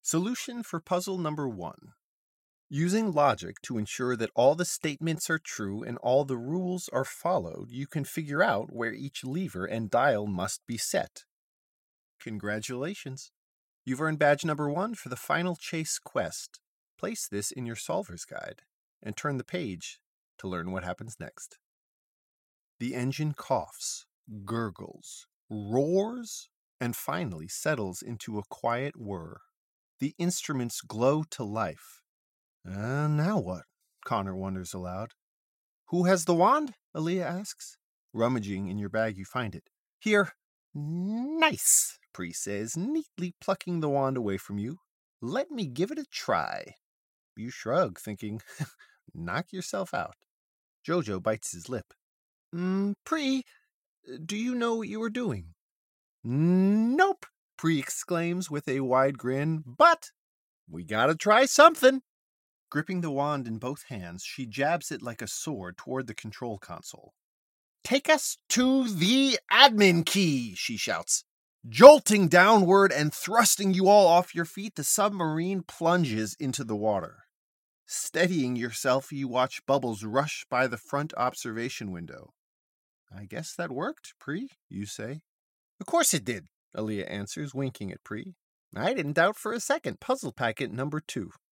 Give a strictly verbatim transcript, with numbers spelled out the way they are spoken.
Solution for puzzle number one. Using logic to ensure that all the statements are true and all the rules are followed, you can figure out where each lever and dial must be set. Congratulations! You've earned badge number one for the final chase quest. Place this in your solver's guide and turn the page to learn what happens next. The engine coughs, gurgles, roars, and finally settles into a quiet whir. The instruments glow to life. Uh, now what? Connor wonders aloud. Who has the wand? Aaliyah asks. Rummaging in your bag, you find it. Here. Nice, Pri says, neatly plucking the wand away from you. Let me give it a try. You shrug, thinking, knock yourself out. Jojo bites his lip. Mm, Pri, do you know what you were doing? Nope, Pri exclaims with a wide grin, but we gotta try something. Gripping the wand in both hands, she jabs it like a sword toward the control console. Take us to the admin key, she shouts. Jolting downward and thrusting you all off your feet, the submarine plunges into the water. Steadying yourself, you watch bubbles rush by the front observation window. I guess that worked, Pri, you say. Of course it did, Aaliyah answers, winking at Pri. I didn't doubt for a second. Puzzle packet number two.